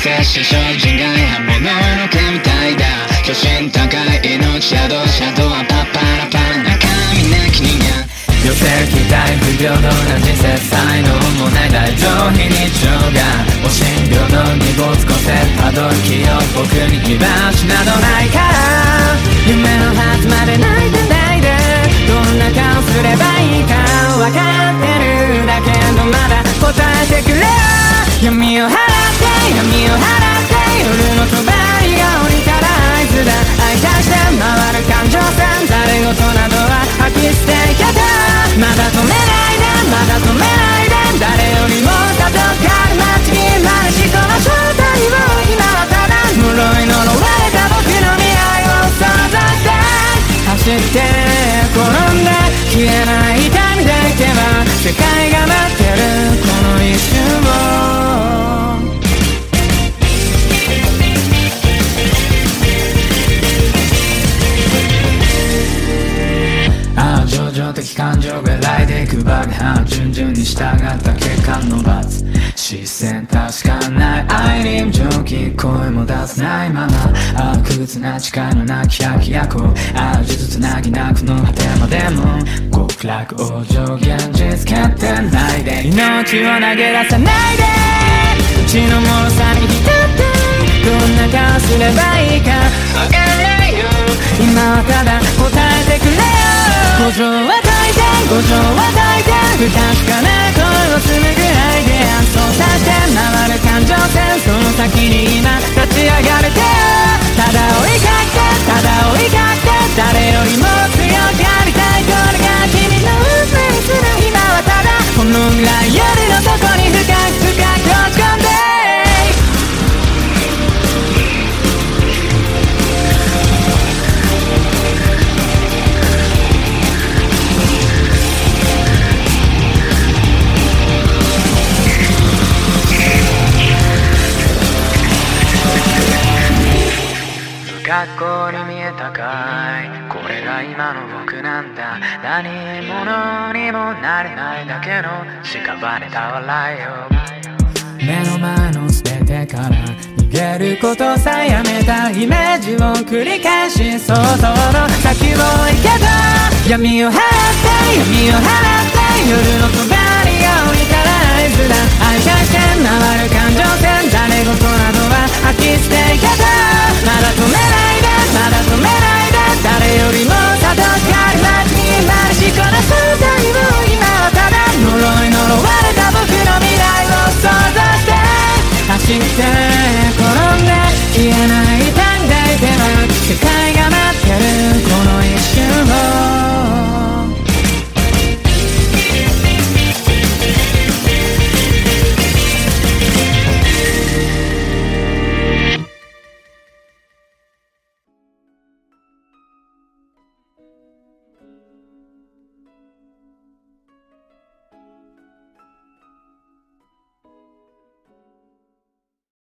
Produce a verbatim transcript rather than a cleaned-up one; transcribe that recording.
摂氏精進外刃物の毛みたいだ。巨神高い命宿シャドウはパッパラパラ中身なき人間。 寄せ期待不平等な人生才能もない大上非日常がお診療のに没個性たどる気を僕に居場所などないから夢の初まで泣いてないでどんな顔すればいいか分かってるだけどまだ答えてくれよ闇を払って闇を払って夜の帳が降りたら合図だ愛化して回る感情線誰事などは吐き捨ていけたまだ止めないでまだ止めないで誰よりもたどかる街にまるしこの正体を今はただ呪い呪われた僕の未来を想像して走って転んで消えない痛みでいけば世界が待ってるこの一瞬をああ情緒的感情が来ていく爆破順々に従った結果の罰視線確かない愛に無情気声も出せないままああ屈な力のなき百役ああ術つなぎなくの果てまでも極楽往生現実決定ないで命を投げ出さないで血の脆さに浸ってどんな顔すればいいかわからないよ今はただ答えてくれよ五条は大いて五条は大いて不確かな声をするぐらいで演奏させて回る感情線その先に今立ち上がれてただ追いかけてただ追いかけて誰よりも強くありたいこれが君の運命する今はただこの未来よりの底に深く深く落ち込んで学校に見えたかいこれが今の僕なんだ何者にもなれないだけの屍た笑いを目の前の全てから逃げることさえやめたイメージを繰り返し想像の先を行けた闇を払って闇を払って夜の扉